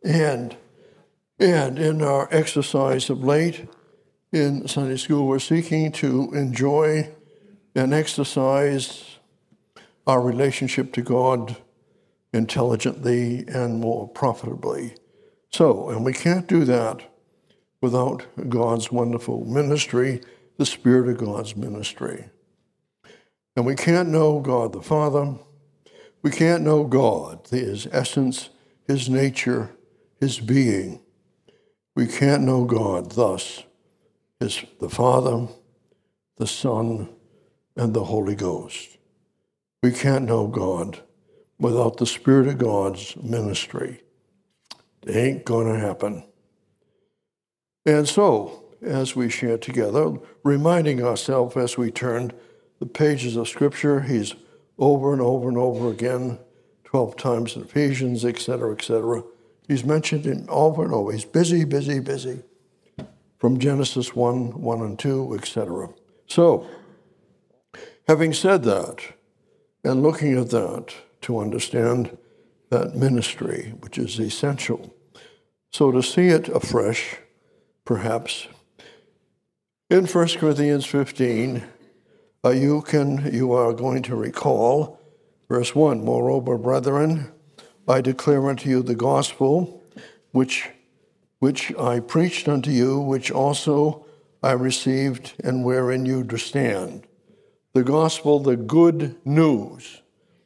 And in our exercise of late in Sunday school, we're seeking to enjoy and exercise our relationship to God intelligently and more profitably. So, and we can't do that without God's wonderful ministry, the Spirit of God's ministry. And we can't know God the Father. We can't know God, His essence, His nature, His being. We can't know God thus as the Father, the Son, and the Holy Ghost. We can't know God without the Spirit of God's ministry. It ain't going to happen. And so, as we share together, reminding ourselves as we turn the pages of Scripture, He's over and over and over again, 12 times in Ephesians, etc., etc. He's mentioned it over and over. He's busy, busy, busy. From Genesis 1 and 2, etc. So, having said that, and looking at that to understand that ministry, which is essential. So to see it afresh, perhaps, in 1 Corinthians 15, you are going to recall verse 1, "Moreover, brethren, I declare unto you the gospel which I preached unto you, which also I received, and wherein you do stand." The gospel, the good news,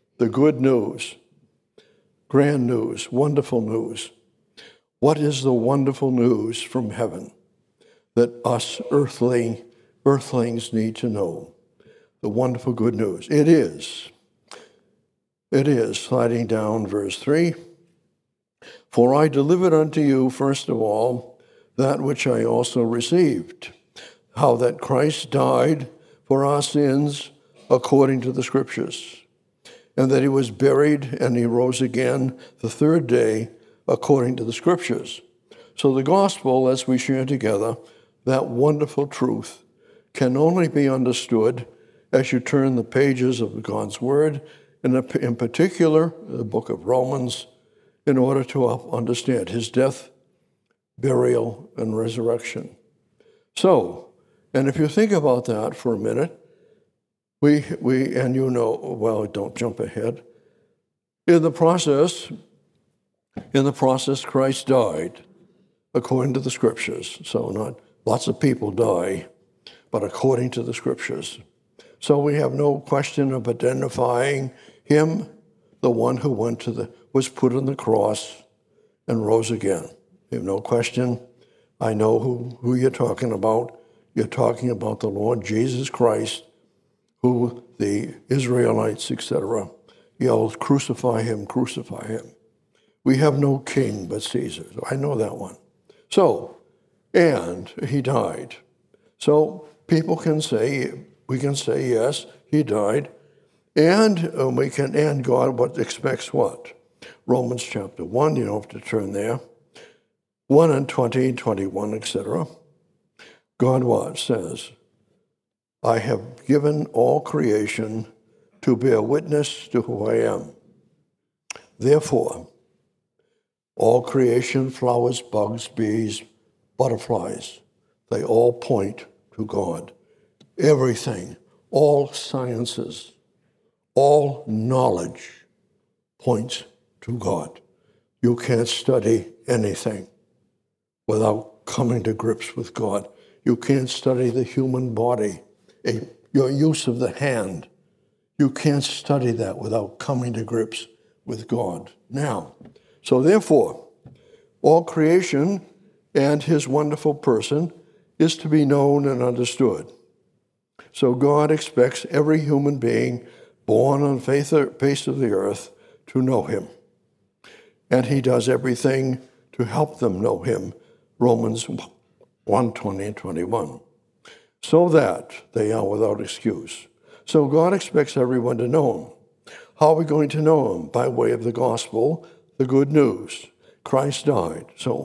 grand news, wonderful news. What is the wonderful news from heaven that us earthlings need to know? The wonderful good news. It is, sliding down verse 3, "For I delivered unto you first of all that which I also received, how that Christ died for our sins according to the Scriptures, and that He was buried and He rose again the third day according to the Scriptures." So the gospel, as we share together, that wonderful truth, can only be understood as you turn the pages of God's Word, and in particular, the book of Romans, in order to understand His death, burial, and resurrection. So, and if you think about that for a minute, don't jump ahead. In the process, Christ died according to the Scriptures. So not lots of people die, but according to the Scriptures. So we have no question of identifying Him, the one who was put on the cross and rose again. We have no question. I know who you're talking about. You're talking about the Lord Jesus Christ, who the Israelites, etc., yelled, "Crucify Him, crucify Him." We have no king but Caesar. I know that one. So, and He died. So people can say, we can say, yes, He died, and God expects what? Romans chapter 1, you don't have to turn there, 1 and 20, 21, etc. God what says? "I have given all creation to bear witness to who I am. Therefore, all creation, flowers, bugs, bees, butterflies, they all point to God. Everything, all sciences, all knowledge points to God. You can't study anything without coming to grips with God. You can't study the human body, your use of the hand. You can't study that without coming to grips with God. Now, so therefore, all creation and His wonderful person is to be known and understood. So God expects every human being born on the face of the earth to know Him. And He does everything to help them know Him, Romans 1, 20 and 21, so that they are without excuse. So God expects everyone to know Him. How are we going to know Him? By way of the gospel, the good news. Christ died. So,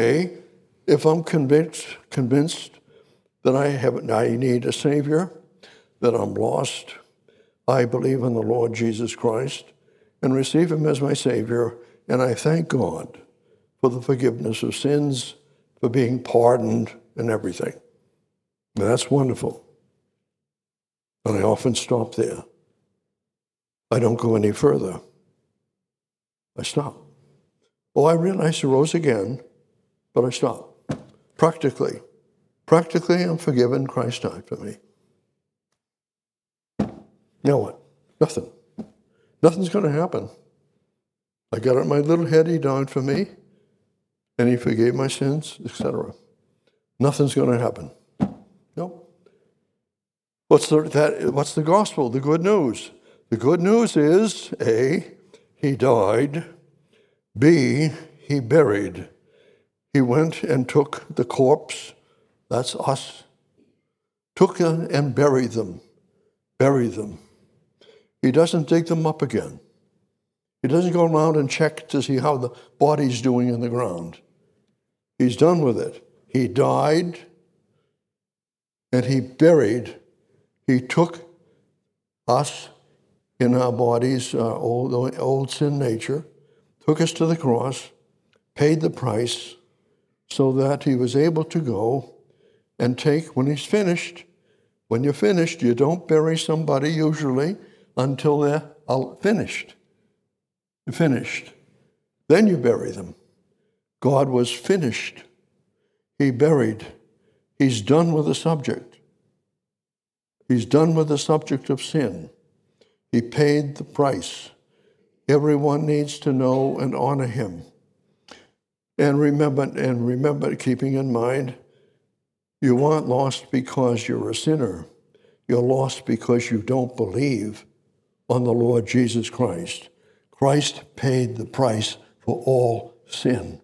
if I'm convinced that I need a Savior, that I'm lost, I believe in the Lord Jesus Christ and receive Him as my Savior, and I thank God for the forgiveness of sins, for being pardoned and everything. And that's wonderful. And I often stop there. I don't go any further. I stop. Oh, I realize he rose again, but I stop. Practically, I'm forgiven. Christ died for me. Now what? Nothing. Nothing's going to happen. I got it in my little head, he died for me, and he forgave my sins, etc. Nothing's going to happen. No. What's the gospel? The good news. The good news is, A, he died. B, he buried. He went and took the corpse, that's us, took them and buried them. Buried them. He doesn't dig them up again. He doesn't go around and check to see how the body's doing in the ground. He's done with it. He died and he buried. He took us in our bodies, our old sin nature, took us to the cross, paid the price so that he was able to go and take, when he's finished, when you're finished, you don't bury somebody usually until they're finished. Finished. Then you bury them. God was finished. He buried. He's done with the subject. He's done with the subject of sin. He paid the price. Everyone needs to know and honor him. And remember, keeping in mind, you aren't lost because you're a sinner. You're lost because you don't believe on the Lord Jesus Christ. Christ paid the price for all sin.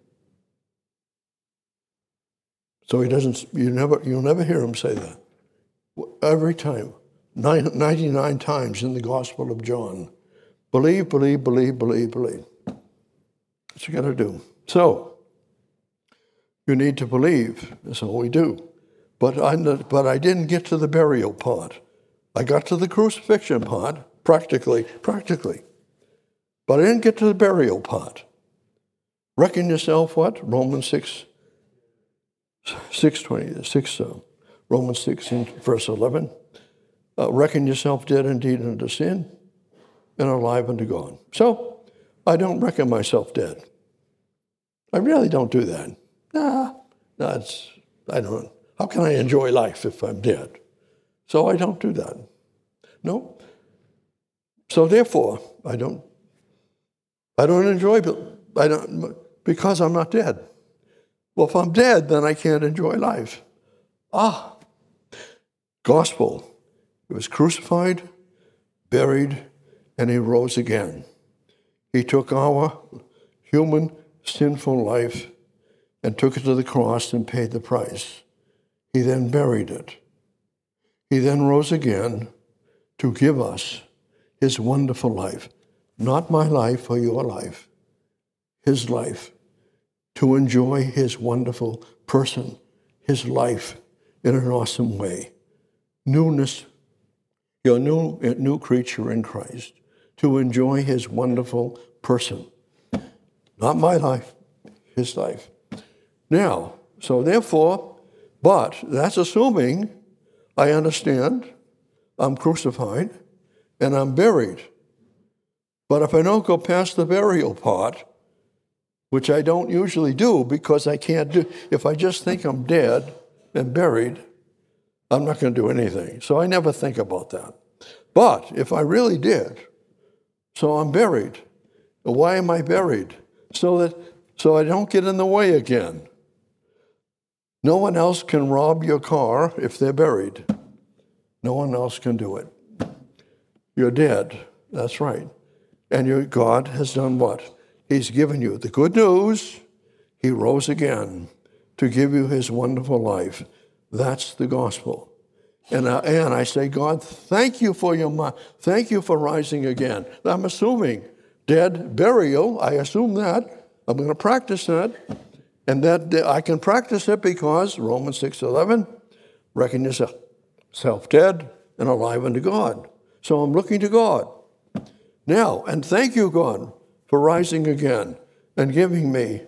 So you'll never hear him say that. Every time, 99 times in the Gospel of John. Believe, believe, believe, believe, believe. That's what you got to do. So, you need to believe. That's all we do. But I didn't get to the burial part. I got to the crucifixion part, practically. But I didn't get to the burial part. Reckon yourself what? Romans 6:26. Romans 6 verse 11. Reckon yourself dead indeed unto sin and alive unto God. So I don't reckon myself dead. I really don't do that. I don't. How can I enjoy life if I'm dead? So I don't do that. No. So therefore, I don't enjoy it because I'm not dead. Well, if I'm dead, then I can't enjoy life. Gospel. He was crucified, buried, and he rose again. He took our human, sinful life and took it to the cross and paid the price. He then buried it. He then rose again to give us his wonderful life. Not my life or your life, his life, to enjoy his wonderful person, his life in an awesome way. Newness, you're a new creature in Christ, to enjoy his wonderful person. Not my life, his life. Now, so therefore, but that's assuming I understand I'm crucified and I'm buried. But if I don't go past the burial part, which I don't usually do because I can't do, if I just think I'm dead and buried, I'm not going to do anything. So I never think about that. But if I really did, so I'm buried. Why am I buried? So I don't get in the way again. No one else can rob your car if they're buried. No one else can do it. You're dead. That's right. And God has done what? He's given you the good news. He rose again to give you his wonderful life. That's the gospel. And I say, God, thank you for rising again. I'm assuming dead, burial, I assume that. I'm going to practice that. And that I can practice it because Romans 6:11, reckon yourself dead and alive unto God. So I'm looking to God. Now, and thank you, God, for rising again and giving me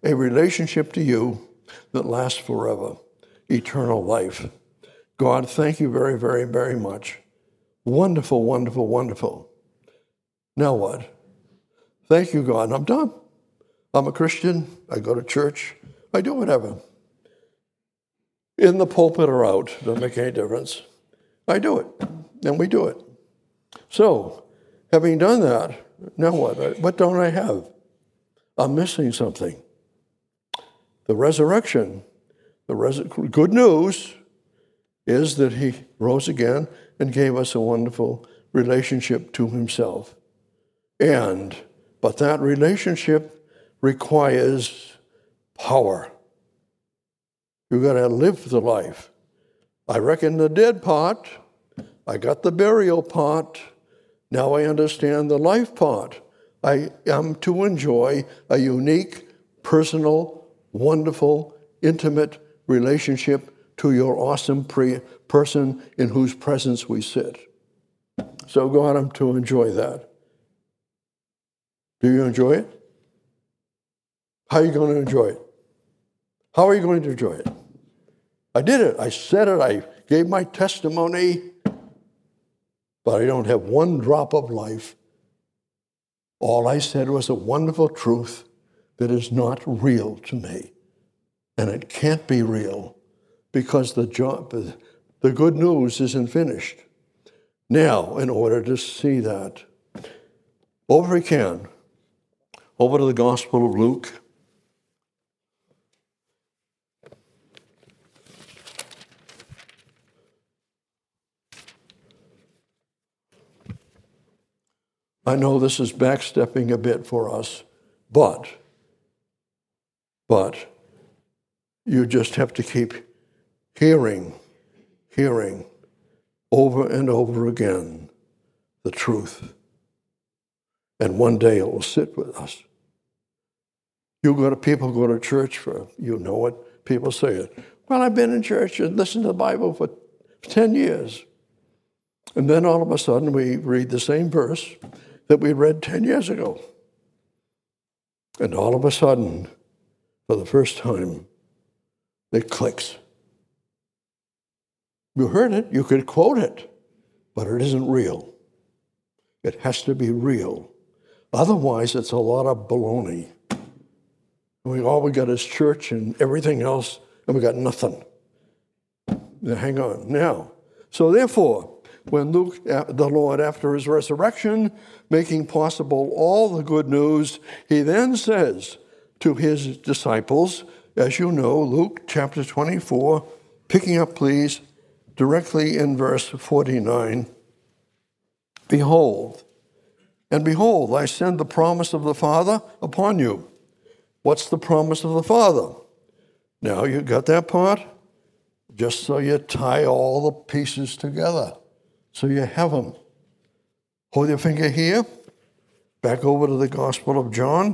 a relationship to you that lasts forever, eternal life. God, thank you very, very, very much. Wonderful, wonderful, wonderful. Now what? Thank you, God. I'm done. I'm a Christian. I go to church. I do whatever. In the pulpit or out, doesn't make any difference. I do it, and we do it. So, having done that, now what? What don't I have? I'm missing something. The resurrection, good news is that he rose again and gave us a wonderful relationship to himself. But that relationship requires power. You've got to live the life. I reckon the dead part, I got the burial part, now I understand the life part. I am to enjoy a unique, personal, wonderful, intimate relationship to your awesome person in whose presence we sit. So God, I'm to enjoy that. Do you enjoy it? How are you going to enjoy it? How are you going to enjoy it? I did it. I said it. I gave my testimony. But I don't have one drop of life. All I said was a wonderful truth that is not real to me. And it can't be real because the good news isn't finished. Now, in order to see that, over to the Gospel of Luke. I know this is backstepping a bit for us, but you just have to keep hearing over and over again the truth. And one day it will sit with us. People go to church for, you know what people say it. Well, I've been in church and listened to the Bible for 10 years. And then all of a sudden we read the same verse that we read 10 years ago. And all of a sudden, for the first time, it clicks. You heard it, you could quote it, but it isn't real. It has to be real. Otherwise, it's a lot of baloney. All we got is church and everything else, and we got nothing. Now, hang on. Now, so therefore, when Luke, the Lord, after his resurrection, making possible all the good news, he then says to his disciples, as you know, Luke chapter 24, picking up, please, directly in verse 49, Behold, I send the promise of the Father upon you. What's the promise of the Father? Now, you got that part? Just so you tie all the pieces together. So you have them. Hold your finger here. Back over to the Gospel of John.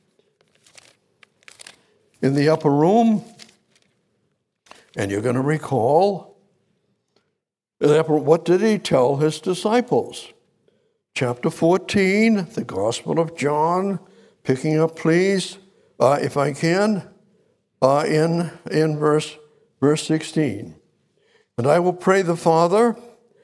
In the upper room. And you're going to recall, what did he tell his disciples? Chapter 14, the Gospel of John. Picking up, please, if I can, in verse 16. And I will pray the Father,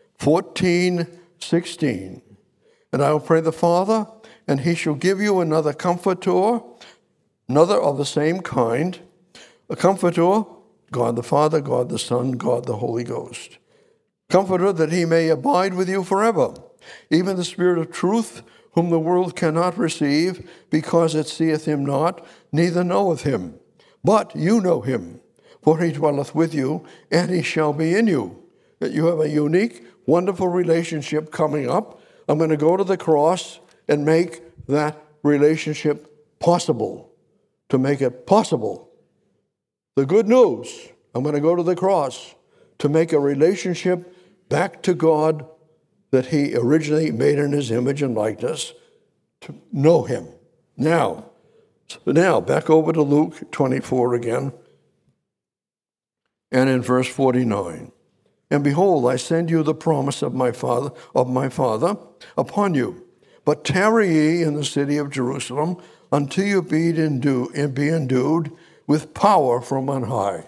14:16. And I will pray the Father, and he shall give you another comforter, another of the same kind, a comforter, God the Father, God the Son, God the Holy Ghost. Comforter that he may abide with you forever, even the Spirit of truth, whom the world cannot receive, because it seeth him not, neither knoweth him. But you know him, for he dwelleth with you, and he shall be in you. That you have a unique, wonderful relationship coming up. I'm going to go to the cross and make that relationship possible. To make it possible. The good news, I'm going to go to the cross to make a relationship back to God that he originally made in his image and likeness, to know him. Now, back over to Luke 24 again, and in verse 49. And behold, I send you the promise of my Father upon you. But tarry ye in the city of Jerusalem until you be endued with power from on high.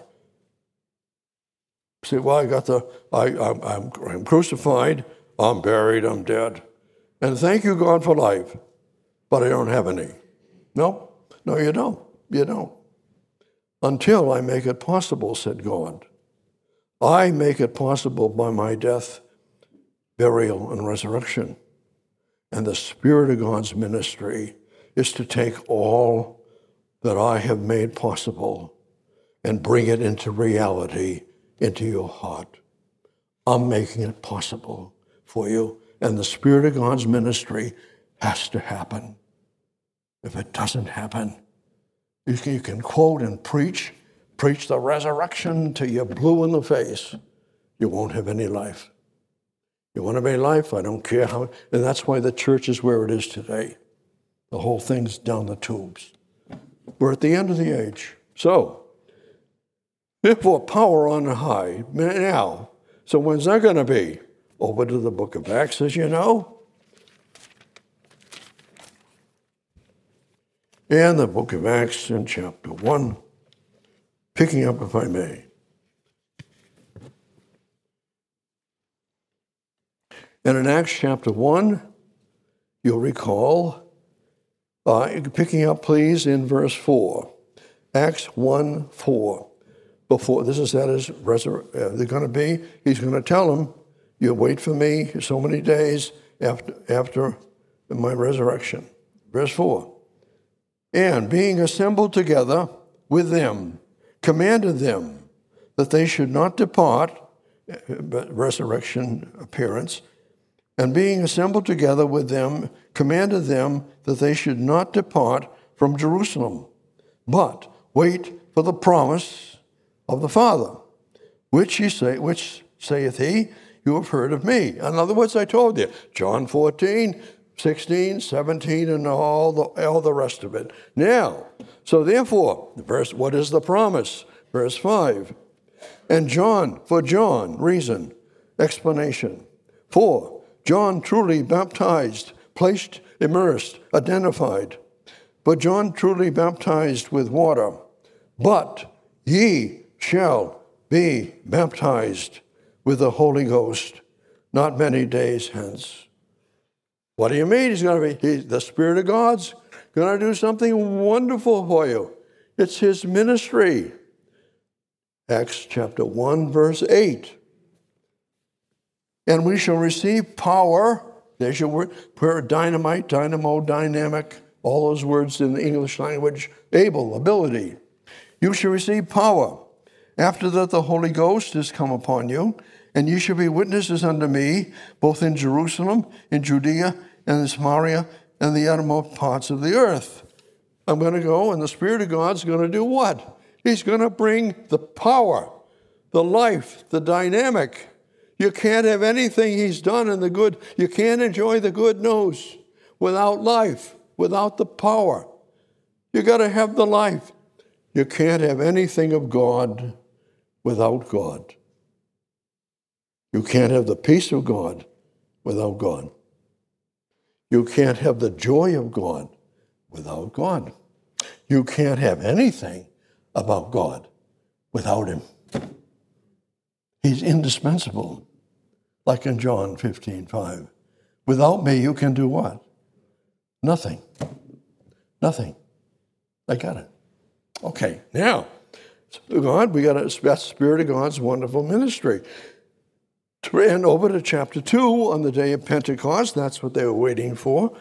Say, well, I'm crucified, I'm buried, I'm dead. And thank you, God, for life, but I don't have any. No, you don't. You don't. Until I make it possible, said God. I make it possible by my death, burial, and resurrection. And the Spirit of God's ministry is to take all that I have made possible and bring it into reality, into your heart. I'm making it possible for you. And the Spirit of God's ministry has to happen. If it doesn't happen, you can quote and preach the resurrection till you're blue in the face. You won't have any life. You want to have any life? I don't care how. And that's why the church is where it is today. The whole thing's down the tubes. We're at the end of the age. So, therefore, power on high now. So when's that going to be? Over to the book of Acts, as you know. And the book of Acts in chapter 1, picking up, if I may. And in Acts chapter 1, you'll recall, picking up, please, in verse 4. Acts 1:4. Before this is that is they're going to be. He's going to tell them, "You wait for me so many days after my resurrection." Verse 4. And being assembled together with them, commanded them that they should not depart. Resurrection appearance. And being assembled together with them, commanded them that they should not depart from Jerusalem, but wait for the promise of the Father, which saith he, you have heard of me. In other words, I told you, John 14, 16, 17, and all the rest of it. Now, so therefore, what is the promise? Verse 5. And John, reason, explanation. 4. John truly baptized, placed, immersed, identified. But John truly baptized with water. But ye shall be baptized with the Holy Ghost not many days hence. What do you mean the Spirit of God's going to do something wonderful for you? It's his ministry. Acts chapter 1, verse 8. And we shall receive power. There's your word, dynamite, dynamo, dynamic, all those words in the English language. Able, ability. You shall receive power. After that the Holy Ghost is come upon you, and you shall be witnesses unto me, both in Jerusalem, in Judea, and in Samaria, and the uttermost parts of the earth. I'm going to go, and the Spirit of God's going to do what? He's going to bring the power, the life, the dynamic. You can't have anything he's done in the good. You can't enjoy the good news without life, without the power. You got to have the life. You can't have anything of God without God. You can't have the peace of God without God. You can't have the joy of God without God. You can't have anything about God without him. He's indispensable, like in John 15:5. Without me, you can do what? Nothing. Nothing. I got it. Okay, now, God, we got that Spirit of God's wonderful ministry. And over to chapter 2, on the day of Pentecost, that's what they were waiting for.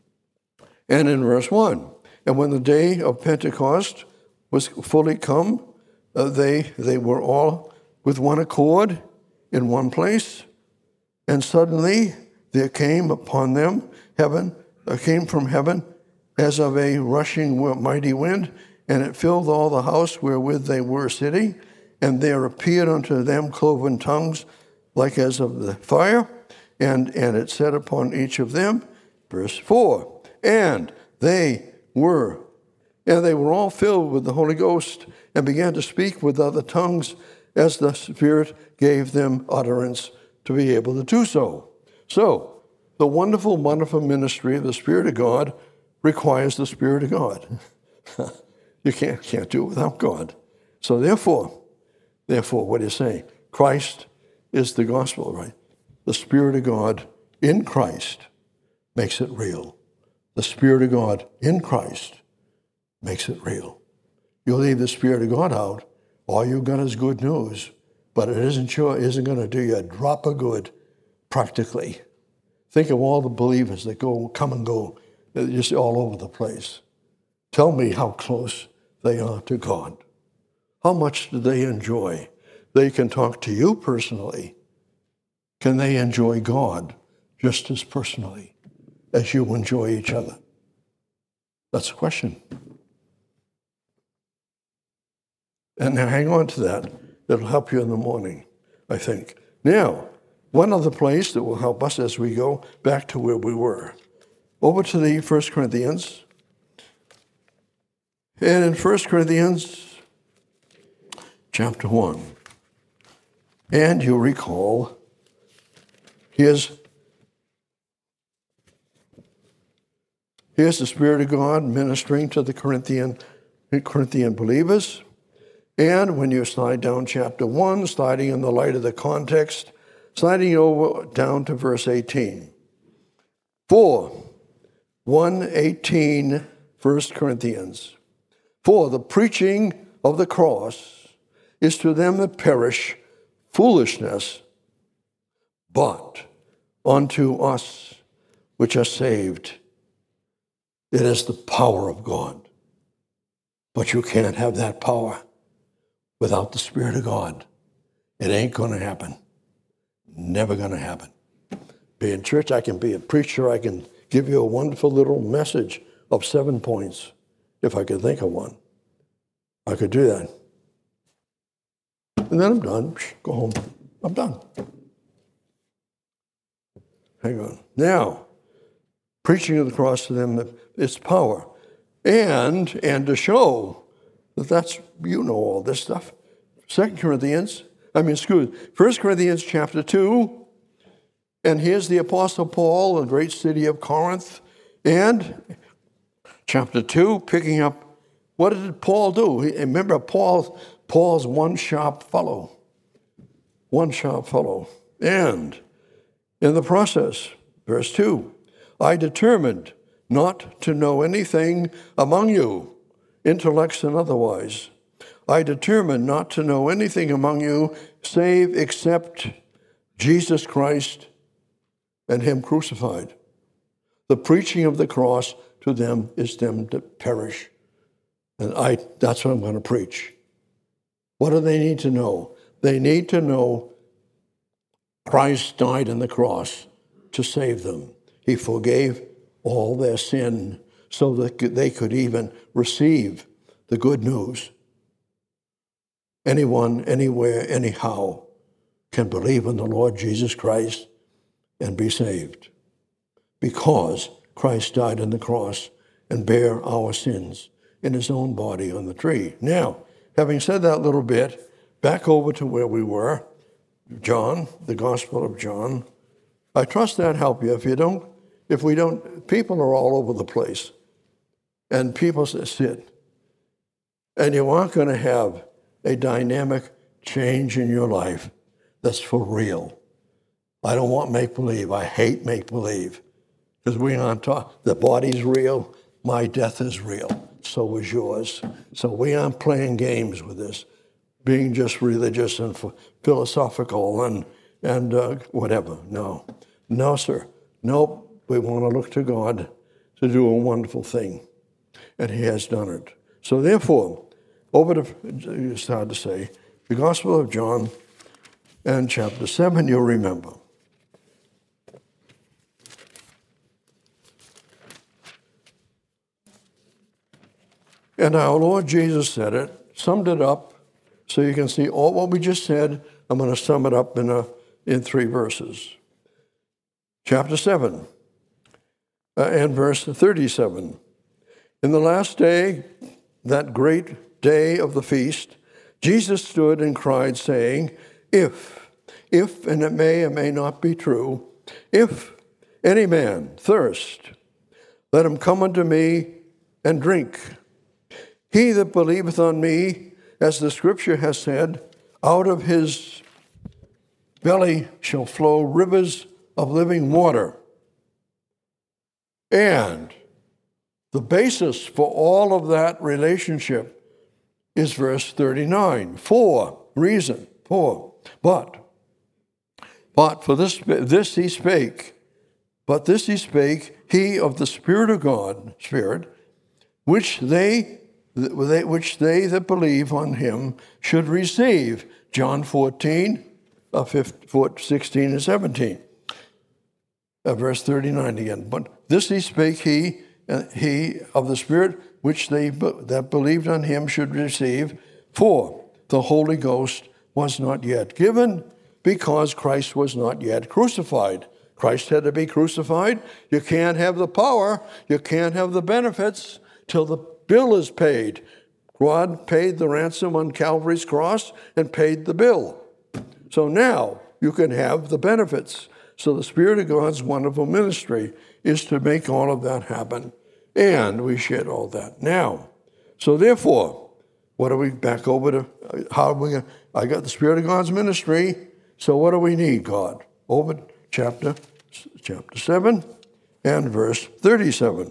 And in verse 1, and when the day of Pentecost was fully come, they were all with one accord in one place. And suddenly there came upon them came from heaven as of a rushing mighty wind, and it filled all the house wherewith they were sitting. And there appeared unto them cloven tongues, like as of the fire, and it sat upon each of them. Verse 4, and they were all filled with the Holy Ghost, and began to speak with other tongues, as the Spirit gave them utterance to be able to do so. So, the wonderful, wonderful ministry of the Spirit of God requires the Spirit of God. You can't do it without God. So therefore, what he's saying, Christ is the gospel, right? The Spirit of God in Christ makes it real. The Spirit of God in Christ makes it real. You leave the Spirit of God out, all you got is good news, but it isn't going to do you a drop of good practically. Think of all the believers that come and go, just all over the place. Tell me how close they are to God. How much do they enjoy? They can talk to you personally. Can they enjoy God just as personally as you enjoy each other? That's the question. And now hang on to that. It'll help you in the morning, I think. Now, one other place that will help us as we go back to where we were. Over to the 1 Corinthians. And in 1 Corinthians chapter 1, and you recall, here's the Spirit of God ministering to the Corinthian believers. And when you slide down chapter 1, sliding in the light of the context, sliding over down to verse 18. 1:18, 1 Corinthians. For the preaching of the cross is to them that perish foolishness, but unto us which are saved, it is the power of God. But you can't have that power without the Spirit of God. It ain't going to happen. Never going to happen. Be in church, I can be a preacher, I can give you a wonderful little message of 7 points, if I could think of one. I could do that. And then I'm done. Go home. I'm done. Hang on. Now, preaching of the cross to them, its power. And to show that that's, you know all this stuff. 1 Corinthians chapter 2. And here's the Apostle Paul, the great city of Corinth. And chapter 2, picking up, what did Paul do? Remember, Paul's one sharp fellow. One sharp fellow. And in the process, verse 2, I determined not to know anything among you, intellects and otherwise. I determined not to know anything among you save except Jesus Christ and him crucified. The preaching of the cross to them is them to perish. And that's what I'm going to preach. What do they need to know? They need to know Christ died on the cross to save them. He forgave all their sin so that they could even receive the good news. Anyone, anywhere, anyhow can believe in the Lord Jesus Christ and be saved because Christ died on the cross and bare our sins in his own body on the tree. Now, having said that little bit, back over to where we were, John, the Gospel of John. I trust that help you. If we don't, people are all over the place. And people sit. And you aren't going to have a dynamic change in your life that's for real. I don't want make-believe. I hate make-believe. Because we aren't talking, the body's real, my death is real, so is yours. So we aren't playing games with this, being just religious and philosophical and whatever. No, sir. Nope. We want to look to God to do a wonderful thing. And he has done it. So therefore, over to, it's hard to say, the Gospel of John and chapter 7, you'll remember. And our Lord Jesus said it, summed it up, so you can see all what we just said. I'm going to sum it up in 3 verses. Chapter 7 and verse 37. In the last day, that great day of the feast, Jesus stood and cried, saying, If, and it may or may not be true, if any man thirst, Let him come unto me and drink. He that believeth on me, as the scripture has said, out of his belly shall flow rivers of living water. And the basis for all of that relationship is verse 39. But for this he spake, he of the Spirit of God, which they that believe on him should receive. John 14, 16 and 17. Verse 39 again. But this he spake, he of the Spirit, which they that believed on him should receive. For the Holy Ghost was not yet given, because Christ was not yet crucified. Christ had to be crucified. You can't have the power, you can't have the benefits till the bill is paid. God paid the ransom on Calvary's cross and paid the bill. So now you can have the benefits. So the Spirit of God's wonderful ministry is to make all of that happen. And we shared all that. Now, so therefore, what are we back over to? How are we going? I got the Spirit of God's ministry. So what do we need, God? Over chapter 7 and verse 37.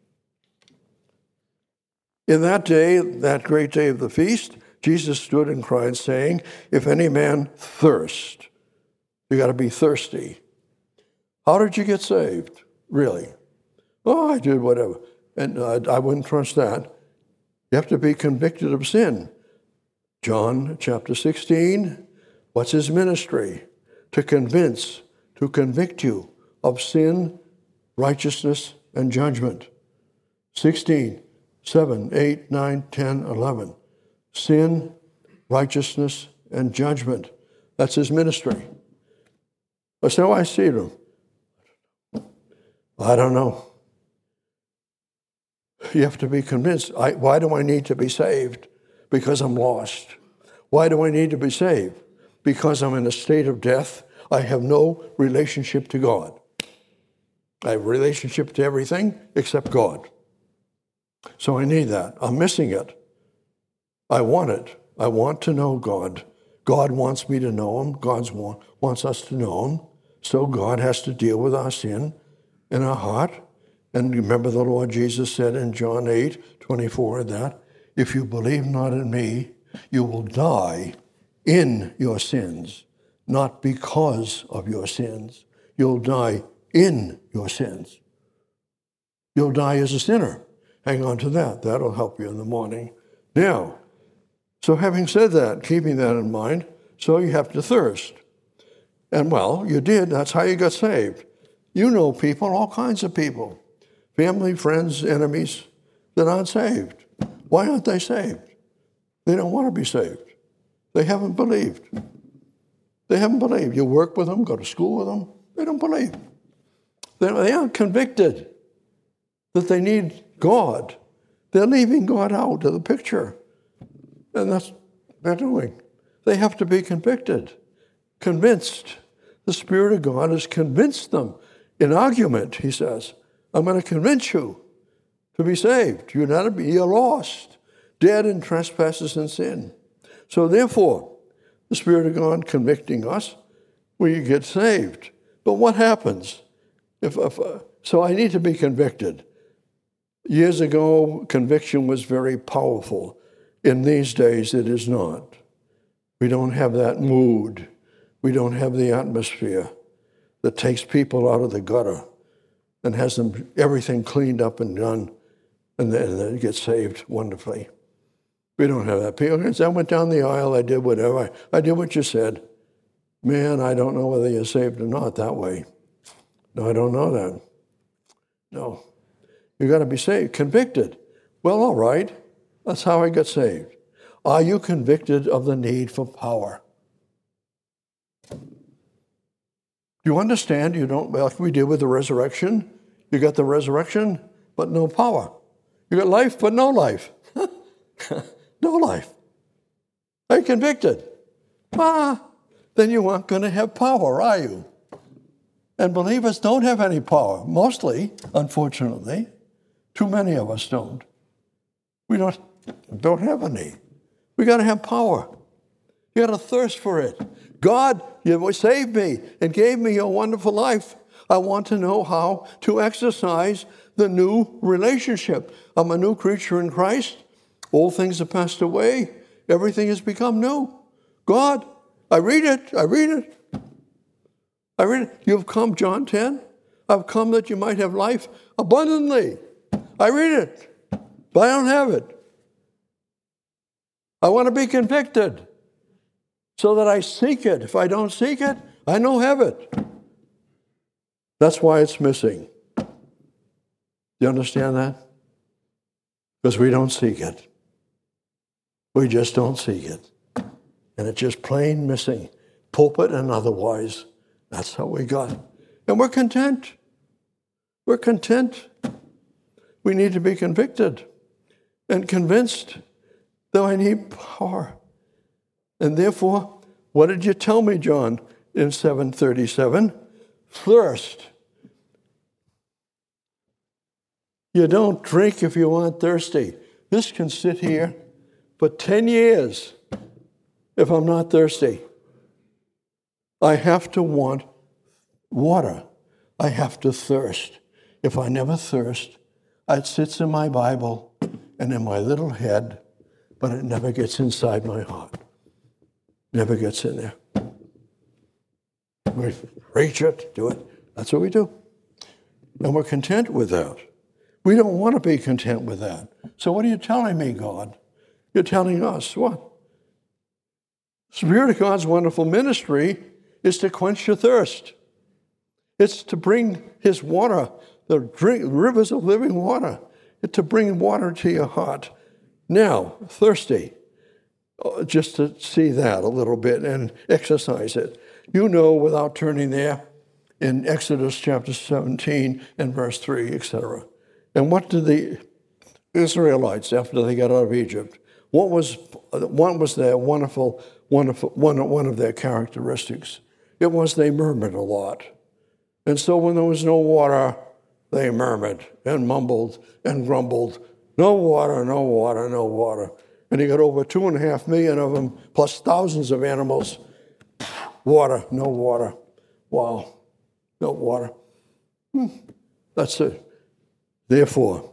In that day, that great day of the feast, Jesus stood and cried, saying, if any man thirst, you got to be thirsty. How did you get saved? Really? Oh, I did whatever. And I wouldn't trust that. You have to be convicted of sin. John chapter 16, what's his ministry? To convict you of sin, righteousness, and judgment. 16, 7, 8, 9, 10, 11. Sin, righteousness, and judgment. That's his ministry. That's how I see him. I don't know. You have to be convinced. Why do I need to be saved? Because I'm lost. Why do I need to be saved? Because I'm in a state of death. I have no relationship to God. I have a relationship to everything except God. So I need that. I'm missing it. I want it. I want to know God. God wants me to know him. God wants us to know him. So God has to deal with our sin in our heart. And remember the Lord Jesus said in John 8:24 that if you believe not in me, you will die in your sins, not because of your sins. You'll die in your sins. You'll die as a sinner. Hang on to that. That'll help you in the morning. Now, so having said that, keeping that in mind, so you have to thirst. And well, you did. That's how you got saved. You know people, all kinds of people. Family, friends, enemies that aren't saved. Why aren't they saved? They don't want to be saved. They haven't believed. They haven't believed. You work with them, go to school with them. They don't believe. They aren't convicted that they need God. They're leaving God out of the picture. And that's what they're doing. They have to be convicted, convinced. The Spirit of God has convinced them. In argument, he says, I'm going to convince you to be saved. You're lost, dead in trespasses and sin. So therefore, the Spirit of God convicting us, we get saved. But what happens? So I need to be convicted. Years ago, conviction was very powerful. In these days, it is not. We don't have that mood. We don't have the atmosphere that takes people out of the gutter and has them everything cleaned up and done, and then get saved wonderfully. We don't have that. People can say, I went down the aisle, I did whatever. I did what you said. Man, I don't know whether you're saved or not that way. No, I don't know that. No. You got to be saved, convicted. Well, all right. That's how I got saved. Are you convicted of the need for power? Do you understand? You don't, like we did with the resurrection. You got the resurrection, but no power. You got life, but no life. No life. Are you convicted? Then you aren't going to have power, are you? And believers don't have any power, mostly, unfortunately. Too many of us don't. We don't have any. We got to have power. You got to thirst for it. God, you saved me and gave me a wonderful life. I want to know how to exercise the new relationship. I'm a new creature in Christ. Old things have passed away. Everything has become new. God, I read it. You've come, John 10. I've come that you might have life abundantly. I read it, but I don't have it. I want to be convicted so that I seek it. If I don't seek it, I don't have it. That's why it's missing. You understand that? Because we don't seek it. We just don't seek it. And it's just plain missing. Pulpit and otherwise. That's how we got it. And we're content. We're content. We need to be convicted and convinced that I need power. And therefore, what did you tell me, John, in 7:37? Thirst. You don't drink if you aren't thirsty. This can sit here for 10 years if I'm not thirsty. I have to want water. I have to thirst. If I never thirst, it sits in my Bible and in my little head, but it never gets inside my heart. Never gets in there. We preach it, do it. That's what we do. And we're content with that. We don't want to be content with that. So what are you telling me, God? You're telling us what? The Spirit of God's wonderful ministry is to quench your thirst. It's to bring His water, the rivers of living water. It's to bring water to your heart. Now, thirsty. Just to see that a little bit and exercise it. You know, without turning there, in Exodus chapter 17 and verse 3, etc. And what did the Israelites, after they got out of Egypt, what was their one of their characteristics? It was they murmured a lot. And so when there was no water, they murmured and mumbled and grumbled. No water, no water, no water. And he got over 2.5 million of them, plus thousands of animals. Water, no water. Wow, no water. That's it. Therefore,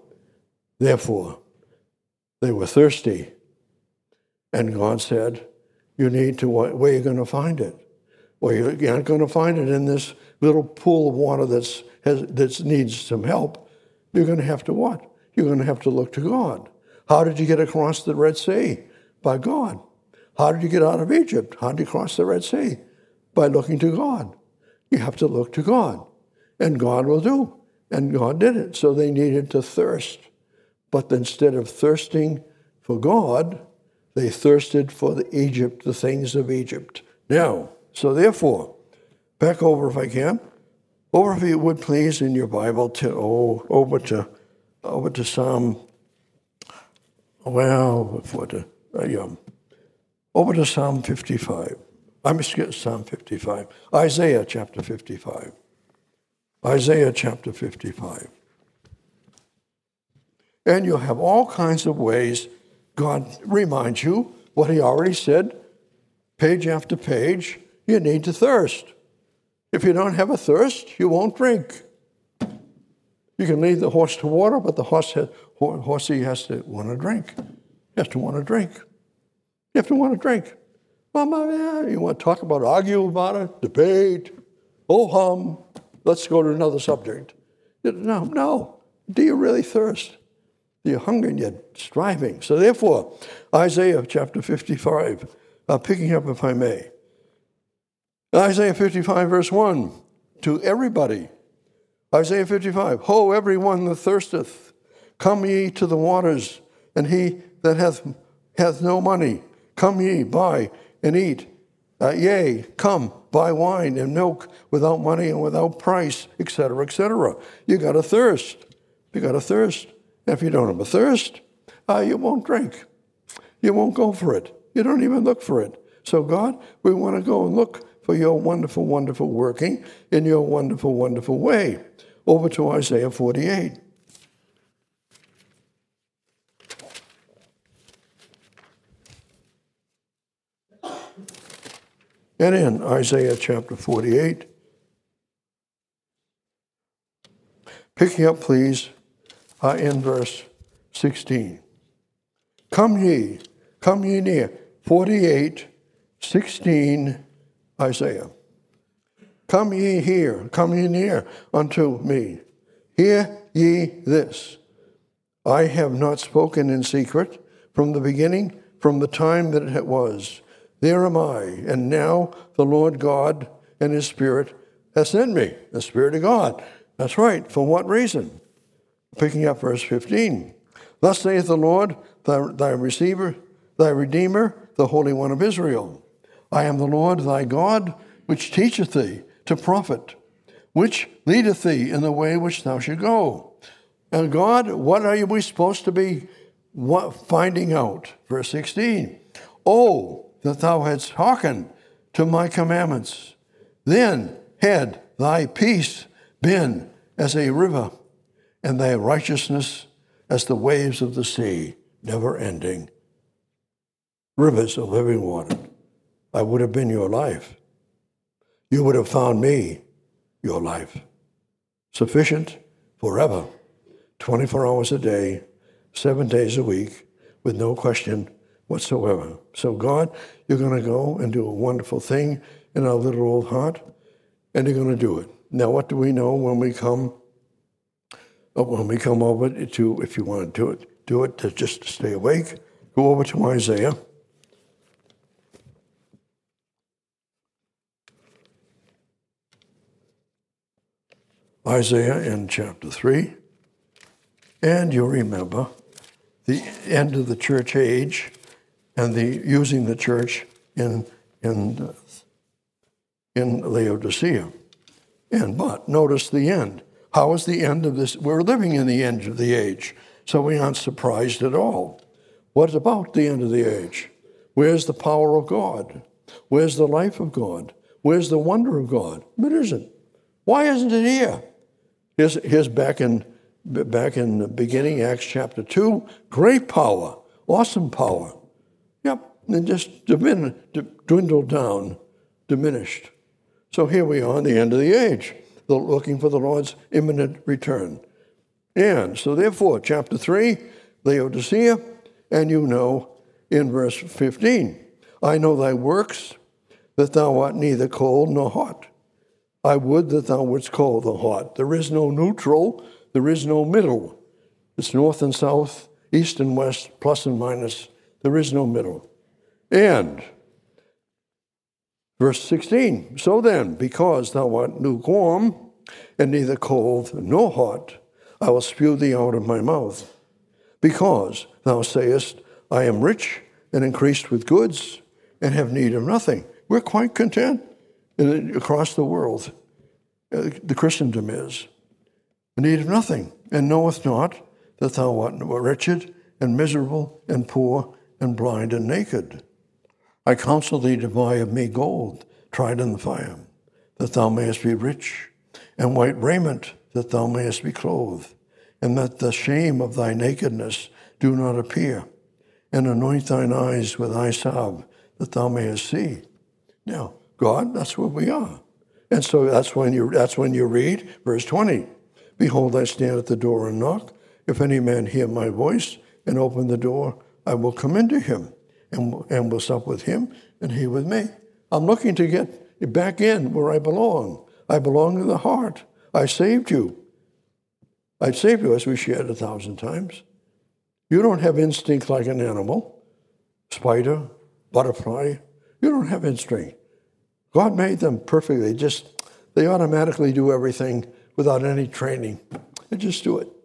they were thirsty. And God said, you need to, where are you going to find it? Well, you're not going to find it in this little pool of water that needs some help. You're going to have to what? You're going to have to look to God. How did you get across the Red Sea? By God. How did you get out of Egypt? How did you cross the Red Sea? By looking to God. You have to look to God. And God will do. And God did it. So they needed to thirst. But instead of thirsting for God, they thirsted for the things of Egypt. Now, so therefore, back over if I can. Over if you would please in your Bible over to Psalm. Over to Psalm 55. Psalm 55. Isaiah chapter 55. Isaiah chapter 55. And you'll have all kinds of ways God reminds you what He already said, page after page. You need to thirst. If you don't have a thirst, you won't drink. You can lead the horse to water, but the horsey has to want to drink. You have to want to drink. You have to want to drink. Well, you want to talk about, argue about it, debate, oh-hum. Let's go to another subject. No. Do you really thirst? Do you hunger and you're striving? So therefore, Isaiah chapter 55, picking up if I may. Isaiah 55 verse 1, to everybody. Isaiah 55, ho, everyone that thirsteth, come ye to the waters, and he that hath no money, come ye, buy and eat. Yea, come, buy wine and milk without money and without price, etc., etc. You got to thirst. You got to thirst. And if you don't have a thirst, you won't drink. You won't go for it. You don't even look for it. So God, we want to go and look for your wonderful, wonderful working in your wonderful, wonderful way. Over to Isaiah 48. And in Isaiah chapter 48, picking up, please, in verse 16. Come ye near. 48, 16, Isaiah. Come ye here, come ye near unto me. Hear ye this. I have not spoken in secret from the beginning, from the time that it was. There am I, and now the Lord God and his Spirit has sent me, the Spirit of God. That's right. For what reason? Picking up verse 15. Thus saith the Lord, thy receiver, thy Redeemer, the Holy One of Israel. I am the Lord thy God, which teacheth thee to profit, which leadeth thee in the way which thou should go. And God, what are we supposed to be finding out? Verse 16. Oh, that thou hadst hearkened to my commandments. Then had thy peace been as a river, and thy righteousness as the waves of the sea, never ending. Rivers of living water. I would have been your life. You would have found me your life. Sufficient forever, 24 hours a day, 7 days a week, with no question whatsoever. So God, you're going to go and do a wonderful thing in our little old heart, and you're going to do it. Now, what do we know when we come over to, if you want to do it to just stay awake, go over to Isaiah. Isaiah in chapter 3. And you'll remember the end of the church age and using the church in Laodicea. But notice the end. How is the end of this? We're living in the end of the age, so we aren't surprised at all. What about the end of the age? Where's the power of God? Where's the life of God? Where's the wonder of God? It isn't. Why isn't it here? Here's back in the beginning, Acts chapter 2, great power, awesome power. Yep, and just dwindled down, diminished. So here we are in the end of the age, looking for the Lord's imminent return. And so therefore, chapter 3, Laodicea, and you know in verse 15, I know thy works, that thou art neither cold nor hot. I would that thou wouldst cold or hot. There is no neutral, there is no middle. It's north and south, east and west, plus and minus. There is no middle. And verse 16, so then, because thou art lukewarm, and neither cold nor hot, I will spew thee out of my mouth. Because thou sayest, I am rich and increased with goods, and have need of nothing. We're quite content across the world. The Christendom is in need of nothing, and knoweth not that thou art wretched and miserable and poor and blind and naked. I counsel thee to buy of me gold, tried in the fire, that thou mayest be rich, and white raiment, that thou mayest be clothed, and that the shame of thy nakedness do not appear, and anoint thine eyes with eye salve, that thou mayest see. Now, God, that's where we are. And so that's when you read verse 20. Behold, I stand at the door and knock. If any man hear my voice and open the door, I will come into him and will sup with him and he with me. I'm looking to get back in where I belong. I belong in the heart. I saved you. I saved you, as we shared 1,000 times. You don't have instinct like an animal, spider, butterfly. You don't have instinct. God made them perfectly. They automatically do everything without any training. They just do it.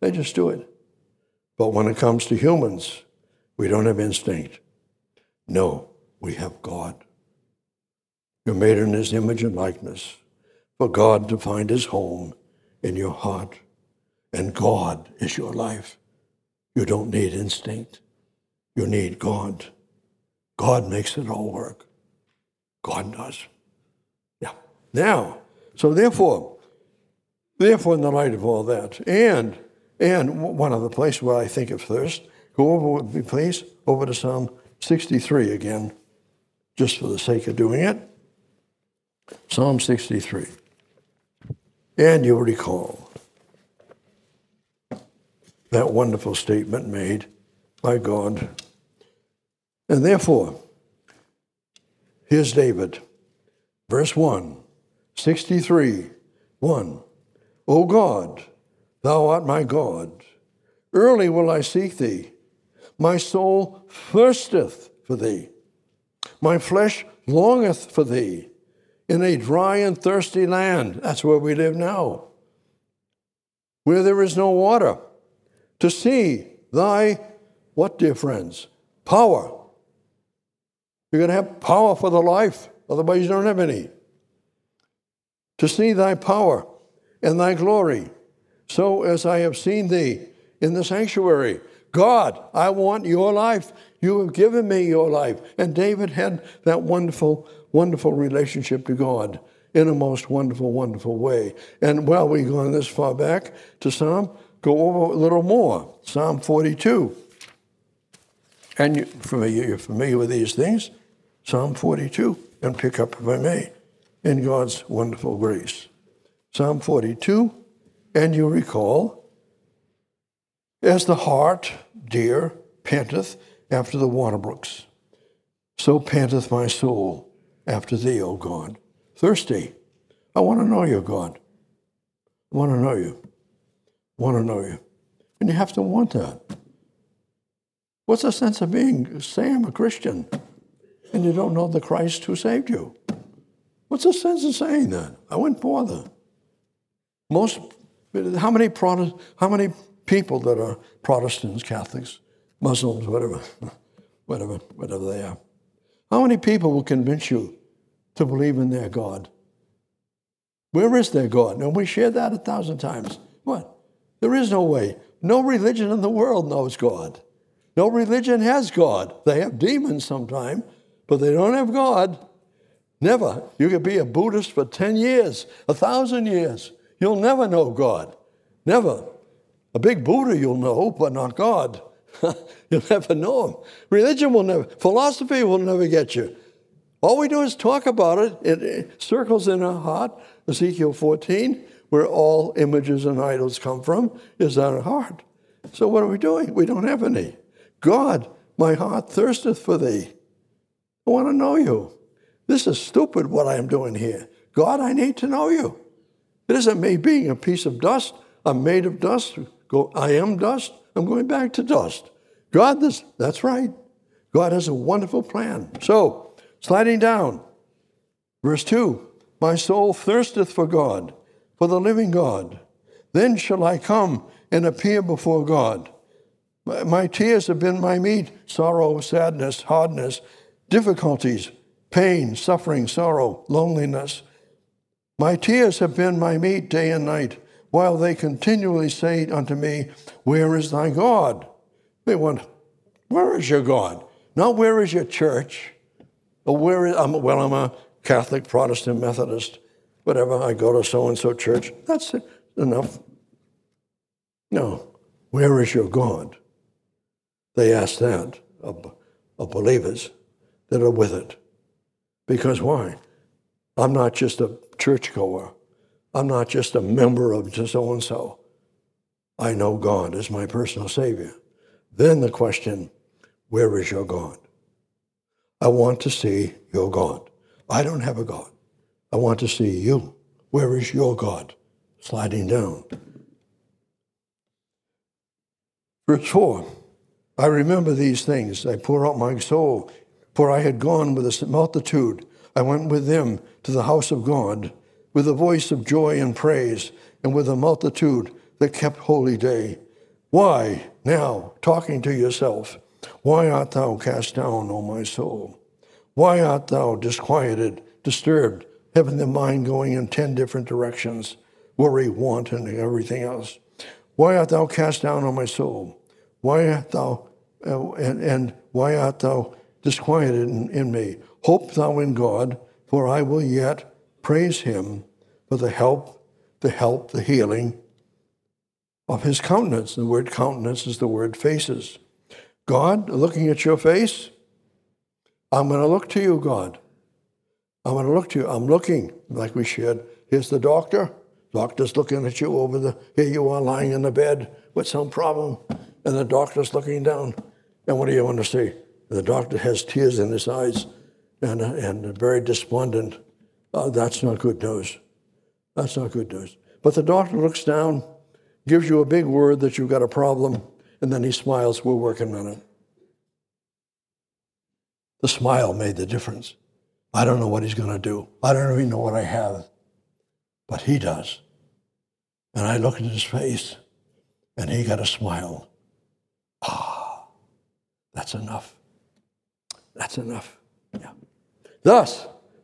But when it comes to humans, we don't have instinct. No, we have God. You're made in his image and likeness. For God to find his home in your heart. And God is your life. You don't need instinct. You need God. God makes it all work. God does. Yeah. Now, so therefore, in the light of all that, and one other place where I think of first, go over with me, please, over to Psalm 63 again, just for the sake of doing it. Psalm 63. And you recall that wonderful statement made by God. And therefore, here's David, verse 1, 63, 1. O God, thou art my God. Early will I seek thee. My soul thirsteth for thee. My flesh longeth for thee in a dry and thirsty land. That's where we live now. Where there is no water. To see thy, what, dear friends? Power. You're going to have power for the life. Otherwise you don't have any. To see thy power and thy glory, so as I have seen thee in the sanctuary. God, I want your life. You have given me your life. And David had that wonderful, wonderful relationship to God in a most wonderful, wonderful way. And while we've gone this far back to Psalm, go over a little more. Psalm 42. And you're familiar with these things. Psalm 42. And pick up, if I may, in God's wonderful grace. Psalm 42. And you recall, as the hart, deer, panteth after the water brooks, so panteth my soul after thee, O God. Thirsty. I want to know you, God. I want to know you. I want to know you. And you have to want that. What's the sense of saying I'm a Christian and you don't know the Christ who saved you? What's the sense of saying that? I wouldn't bother. How many people that are Protestants, Catholics, Muslims, whatever they are, how many people will convince you to believe in their God? Where is their God? And we shared that 1,000 times. What? There is no way. No religion in the world knows God. No religion has God. They have demons sometimes, but they don't have God. Never. You could be a Buddhist for 10 years, 1,000 years. You'll never know God. Never. A big Buddha you'll know, but not God. You'll never know him. Religion will never, philosophy will never get you. All we do is talk about it. It circles in our heart. Ezekiel 14, where all images and idols come from, is our heart. So what are we doing? We don't have any. God, my heart thirsteth for thee. I want to know you. This is stupid what I am doing here. God, I need to know you. It isn't me being a piece of dust. I'm made of dust. I am dust. I'm going back to dust. God, that's right. God has a wonderful plan. So, sliding down, verse 2, my soul thirsteth for God, for the living God. Then shall I come and appear before God. My tears have been my meat, sorrow, sadness, hardness, difficulties, pain, suffering, sorrow, loneliness. My tears have been my meat day and night, while they continually say unto me, where is thy God? They want, where is your God? Not where is your church? Or I'm a Catholic, Protestant, Methodist, whatever. I go to so-and-so church. That's it. Enough. No. Where is your God? They ask that of believers that are with it. Because why? I'm not just a churchgoer. I'm not just a member of so-and-so. I know God is my personal Savior. Then the question, where is your God? I want to see your God. I don't have a God. I want to see you. Where is your God? Sliding down. Verse 4, I remember these things. I pour out my soul, for I had gone with a multitude. I went with them to the house of God, with a voice of joy and praise, and with a multitude that kept holy day. Why, now, talking to yourself, why art thou cast down, O my soul? Why art thou disquieted, disturbed, having the mind going in 10 different directions, worry, want, and everything else? Why art thou cast down, O my soul? Why art thou, and why art thou disquieted in me? Hope thou in God, for I will yet praise him for the help, the healing of his countenance. The word countenance is the word faces. God, looking at your face, I'm going to look to you, God. I'm going to look to you. I'm looking, like we shared. Here's the doctor. Doctor's looking at you here you are lying in the bed with some problem, and the doctor's looking down. And what do you want to see? The doctor has tears in his eyes and very despondent. That's not good news. That's not good news. But the doctor looks down, gives you a big word that you've got a problem, and then he smiles, we're working on it. The smile made the difference. I don't know what he's going to do. I don't even know what I have. But he does. And I looked at his face, and he got a smile. That's enough. That's enough. Yeah. Thus,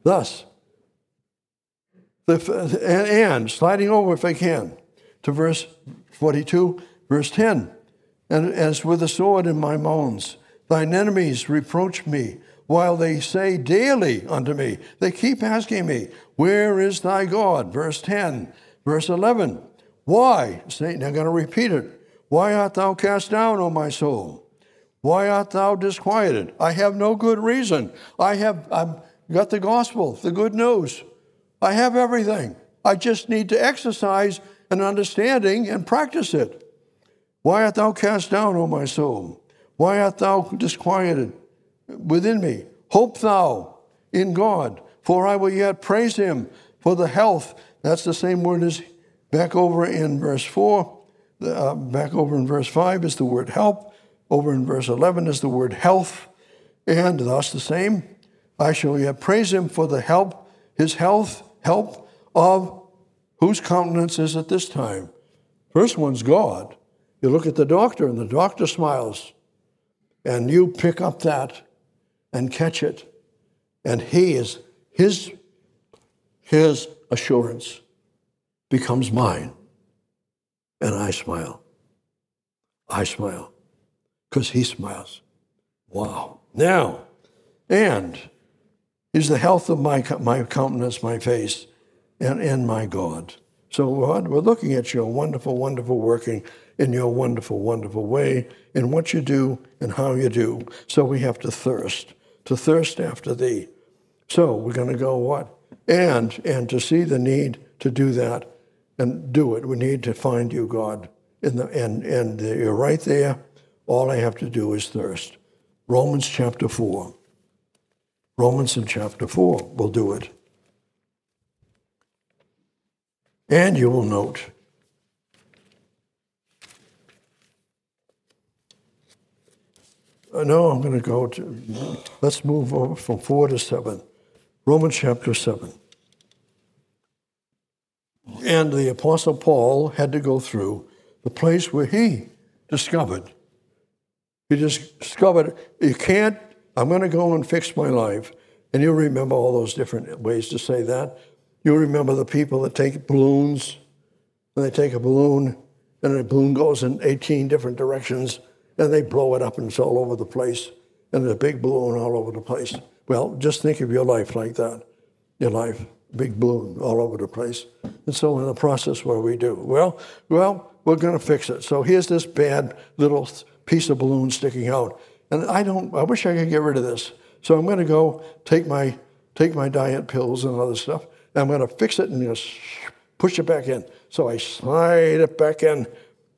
and sliding over if I can, to verse 42, verse 10. And as with a sword in my bones, thine enemies reproach me, while they say daily unto me, they keep asking me, where is thy God? Verse 10, verse 11. Why? Satan, I'm going to repeat it. Why art thou cast down, O my soul? Why art thou disquieted? I have no good reason. I've got the gospel, the good news. I have everything. I just need to exercise an understanding and practice it. Why art thou cast down, O my soul? Why art thou disquieted within me? Hope thou in God, for I will yet praise him for the health. That's the same word as back over in verse 4. Back over in verse 5 is the word help. Over in verse 11 is the word health. And thus the same. I shall yet praise him for the help, his health, help of whose countenance is at this time. First one's God. You look at the doctor, and the doctor smiles. And you pick up that and catch it. And his assurance becomes mine. And I smile. I smile. Because he smiles. Wow. Now, and is the health of my countenance, my face, and my God. So, God, we're looking at your wonderful, wonderful working in your wonderful, wonderful way, in what you do and how you do. So we have to thirst after thee. So we're going to go what? And to see the need to do that and do it, we need to find you, God. And you're right there. All I have to do is thirst. Romans chapter 4. Romans in chapter 4 will do it. And you will note no, I'm going to go to, let's move over from 4 to 7. Romans chapter 7. And the Apostle Paul had to go through the place where he discovered. He discovered, I'm going to go and fix my life. And you remember all those different ways to say that. You remember the people that take balloons, and they take a balloon, and the balloon goes in 18 different directions, and they blow it up, and it's all over the place, and there's a big balloon all over the place. Well, just think of your life like that. Your life, big balloon all over the place. And so in the process, what do we do? Well, we're going to fix it. So here's this bad little piece of balloon sticking out. And I wish I could get rid of this. So I'm going to go take my diet pills and other stuff, and I'm going to fix it and just push it back in. So I slide it back in.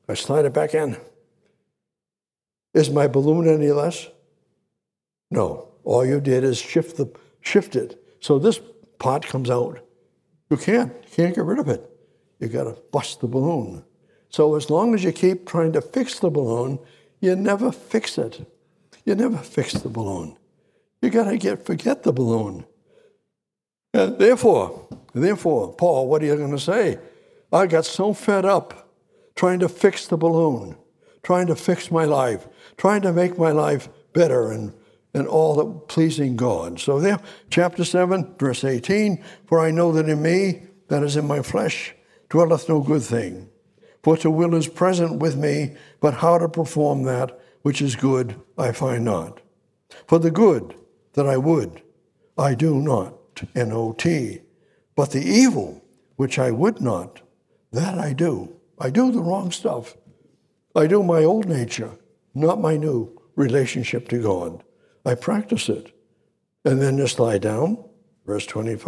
Is my balloon any less? No. All you did is shift it. So this part comes out. You can't get rid of it. You got to bust the balloon. So as long as you keep trying to fix the balloon, you never fix it. You never fix the balloon. You got to forget the balloon. And therefore, Paul, what are you going to say? I got so fed up trying to fix the balloon, trying to fix my life, trying to make my life better and all that pleasing God. So there, chapter 7, verse 18, for I know that in me, that is in my flesh, dwelleth no good thing. For to will is present with me, but how to perform that which is good I find not. For the good that I would, I do not, N-O-T. But the evil which I would not, that I do. I do the wrong stuff. I do my old nature, not my new relationship to God. I practice it. And then just lie down, Verse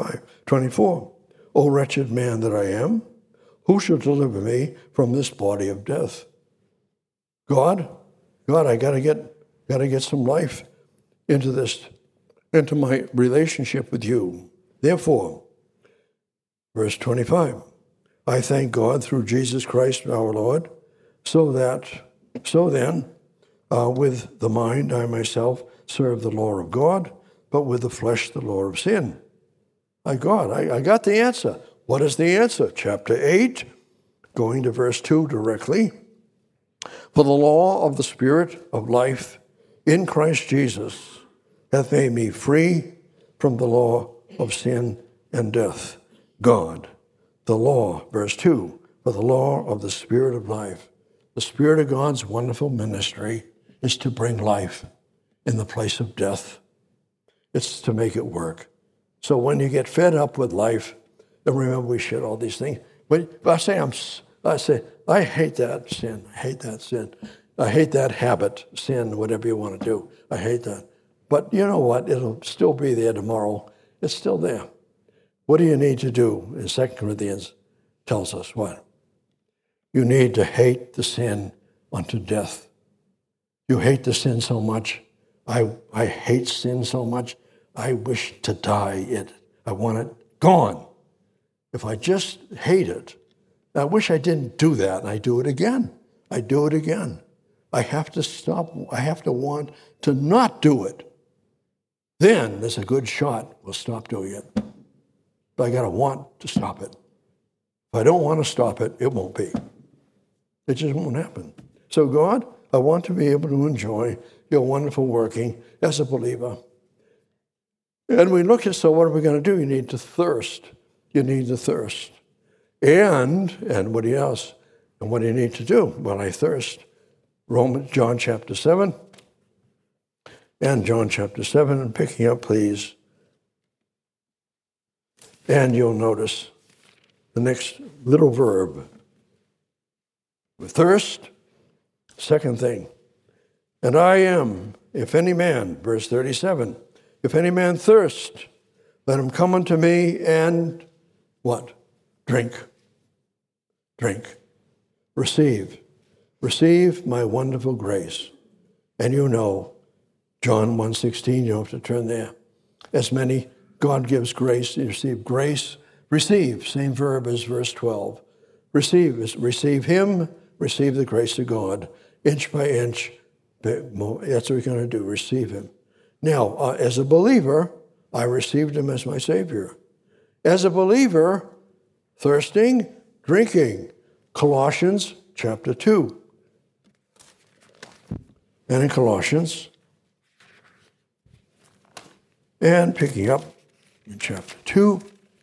24. O wretched man that I am, who shall deliver me from this body of death? God, I gotta get some life into this, into my relationship with you. Therefore, verse 25, I thank God through Jesus Christ our Lord, so then, with the mind I myself serve the law of God, but with the flesh the law of sin. I got the answer. What is the answer? Chapter 8, going to verse 2 directly. For the law of the Spirit of life in Christ Jesus hath made me free from the law of sin and death. God, the law, verse 2, for the law of the Spirit of life. The Spirit of God's wonderful ministry is to bring life in the place of death. It's to make it work. So when you get fed up with life, and remember we shared all these things. But I say, I hate that sin. I hate that sin. I hate that habit, sin, whatever you want to do. I hate that. But you know what? It'll still be there tomorrow. It's still there. What do you need to do? In 2 Corinthians tells us what? You need to hate the sin unto death. You hate the sin so much. I hate sin so much. I wish to die. I want it gone. If I just hate it, I wish I didn't do that, and I do it again. I do it again. I have to stop. I have to want to not do it. Then there's a good shot we'll stop doing it. But I got to want to stop it. If I don't want to stop it, it won't be. It just won't happen. So God, I want to be able to enjoy your wonderful working as a believer. And we look at, so what are we going to do? You need to thirst. You need to thirst. And what else? And what do you need to do? Well, I thirst. John chapter 7. And John chapter 7, and picking up, please. And you'll notice the next little verb. Thirst, second thing. And I am, if any man, verse 37, if any man thirst, let him come unto me and what? Drink. Drink. Receive. Receive my wonderful grace. And you know, John 1:16, you don't have to turn there. As many, God gives grace, you receive grace. Receive, same verb as verse 12. Receive him, receive the grace of God, inch by inch. That's what we're going to do, receive him. Now, as a believer, I received him as my Savior. As a believer, thirsting, drinking. Colossians chapter 2. And in Colossians, and picking up in chapter 2,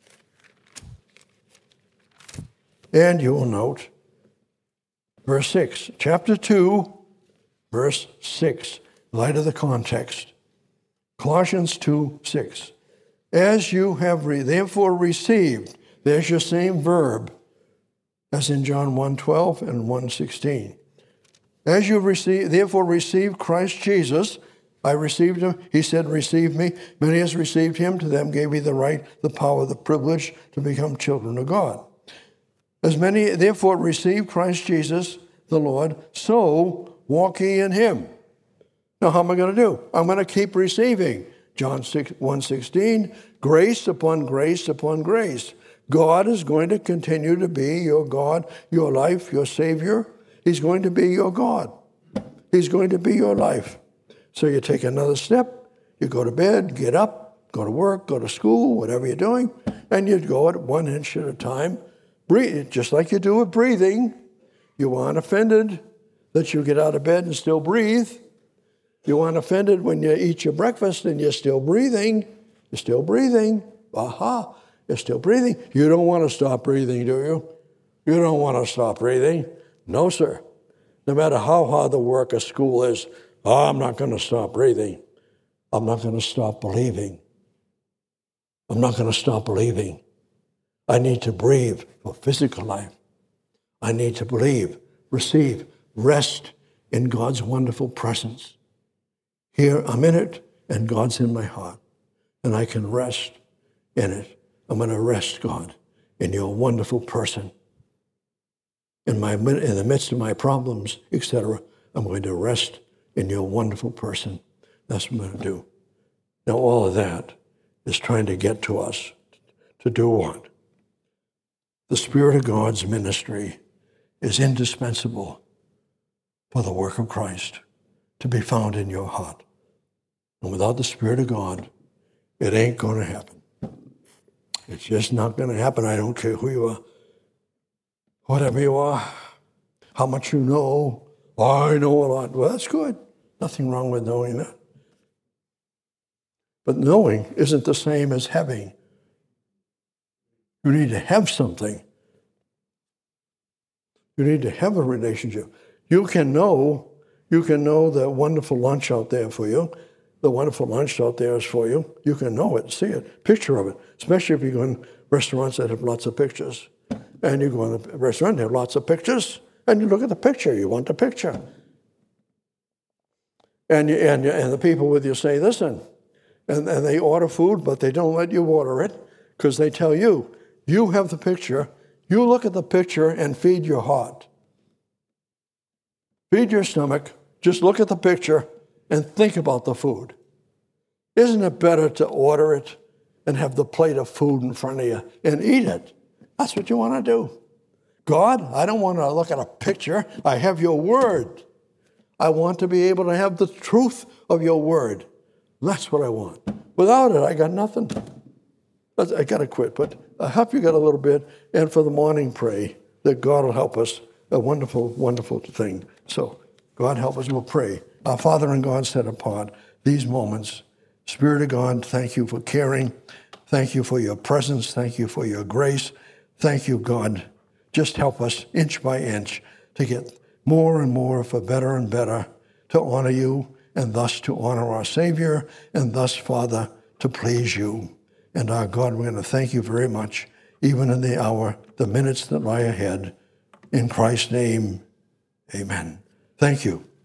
and you will note verse 6. Chapter 2, verse 6, light of the context. Colossians 2:6. As you have therefore received, there's your same verb as in John 1:12 and 1:16. As you therefore received Christ Jesus, I received him. He said, receive me. Many has received him. To them gave he the right, the power, the privilege to become children of God. As many therefore received Christ Jesus, the Lord, so walk ye in him. Now, how am I going to do? I'm going to keep receiving. John 1:16, grace upon grace upon grace. God is going to continue to be your God, your life, your Savior. He's going to be your God. He's going to be your life. So you take another step, you go to bed, get up, go to work, go to school, whatever you're doing, and you go at 1 inch at a time. Breathe, just like you do with breathing. You aren't offended that you get out of bed and still breathe. You aren't offended when you eat your breakfast and you're still breathing. You're still breathing. Aha, you're still breathing. You don't want to stop breathing, do you? You don't want to stop breathing. No, sir. No matter how hard the work of school is, I'm not going to stop breathing. I'm not going to stop believing. I'm not going to stop believing. I need to breathe for physical life. I need to believe, receive, rest in God's wonderful presence. Here, I'm in it, and God's in my heart. And I can rest in it. I'm going to rest, God, in your wonderful person. In the midst of my problems, etc., I'm going to rest in your wonderful person. That's what I'm going to do. Now, all of that is trying to get to us to do what? The Spirit of God's ministry is indispensable for the work of Christ to be found in your heart. And without the Spirit of God, it ain't going to happen. It's just not going to happen. I don't care who you are, whatever you are, how much you know. I know a lot. Well, that's good. Nothing wrong with knowing that. But knowing isn't the same as having. You need to have something. You need to have a relationship. You can know that wonderful lunch out there for you. The wonderful lunch out there is for you. You can know it, see it, picture of it, especially if you go in restaurants that have lots of pictures. And you go in a restaurant, they have lots of pictures, and you look at the picture. You want the picture. And the people with you say, listen, and they order food, but they don't let you order it because they tell you, you have the picture, you look at the picture and feed your heart. Feed your stomach, just look at the picture and think about the food. Isn't it better to order it and have the plate of food in front of you and eat it? That's what you want to do. God, I don't want to look at a picture. I have your word. I want to be able to have the truth of your word. That's what I want. Without it, I got nothing. I got to quit, but I hope you got a little bit. And for the morning, pray that God will help us. A wonderful, wonderful thing. So, God help us. We'll pray. Our Father in God, set apart these moments. Spirit of God, thank you for caring. Thank you for your presence. Thank you for your grace. Thank you, God. Just help us inch by inch to get more and more for better and better to honor you and thus to honor our Savior and thus, Father, to please you. And our God, we're going to thank you very much, even in the hour, the minutes that lie ahead. In Christ's name, amen. Thank you.